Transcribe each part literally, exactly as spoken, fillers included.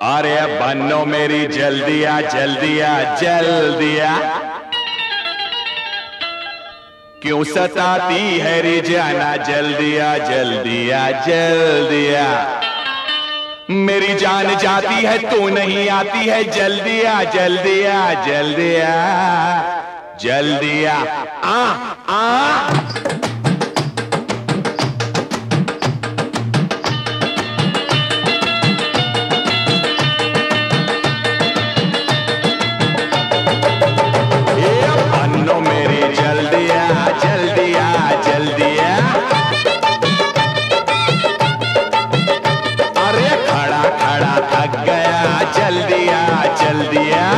अरे बन्नो मेरी जल्दी आ जल्दी आ जल्दी आ। क्यों सताती है रिजाना, जल्दी आ जल्दी आ जल्दी आ। मेरी जान जाती है तू नहीं आती है, जल्दी आ जल्दी आ जल्दी आ जल्दी आ आ आ। जल्दी आ जल्दी आ।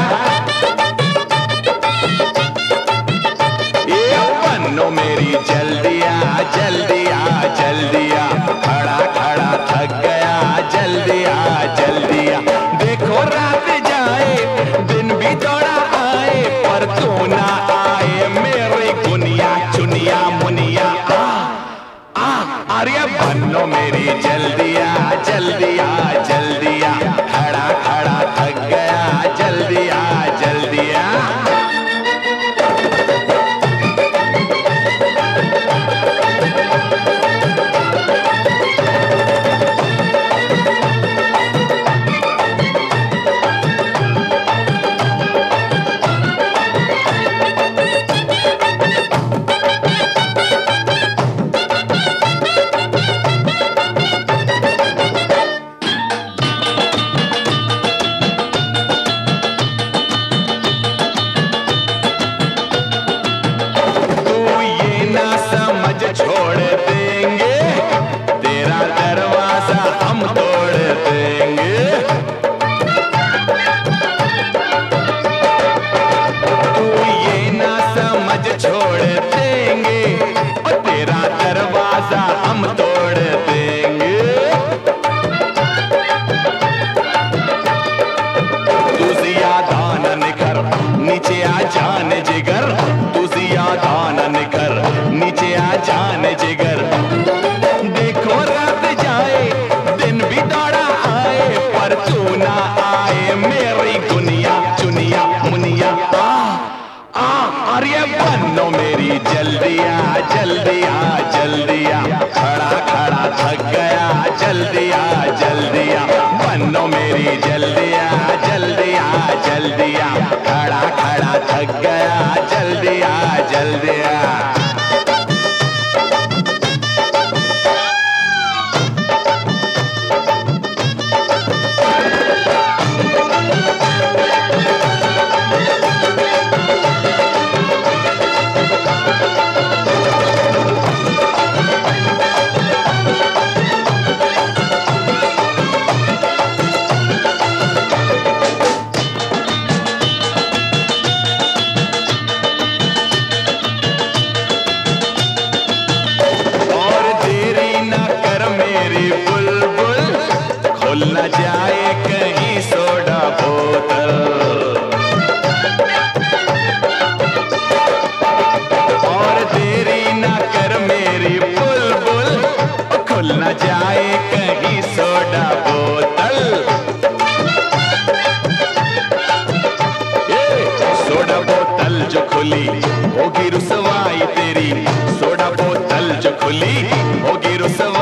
ये बन्नो मेरी जल्दी आ जल्दी आ जल्दी आ। खड़ा खड़ा थक गया, जल्दी आ जल्दी आ। देखो रात जाए दिन भी दौड़ा आए, पर तू ना आए मेरी गुनिया चुनिया मुनिया। आ आ अरे बन्नो मेरी जल्दी आ जल्दी आ जल्दी आ। खड़ा खड़ा थक गया, जल्दी आ जल्दी आ। छोड़ देंगे तेरा दरवाजा हम तोड़ देंगे। तू ये ना समझ छोड़ देंगे और तेरा दरवाजा हम तोड़ देंगे। तू ज्यादा न निखर नीचे आ जान जिगर, तू ज्यादा न निखर नीचे आ जान जिगर। देखो रात जाए दिन भी दौड़ा आए, पर तू ना आए मेरी दुनिया चुनिया मुनिया। आ आ अरे बन्नो मेरी जल्दी आ जल्दी आ जल्दी आ। खड़ा खड़ा थक गया, जल्दी आ जल्दी आ। बन्नो मेरी जल्दी आ जल्दी आ जल्दी आ। खड़ा खड़ा थक गया, जल्दी आ जल्दी आ। खुल न जाए कहीं सोडा बोतल, और देरी न कर मेरी बुलबुल। खुल न जाए कहीं सोडा बोतल। सोडा बोतल जो खुली होगी रुसवाई तेरी, सोडा बोतल जो खुली होगी रुसवाई।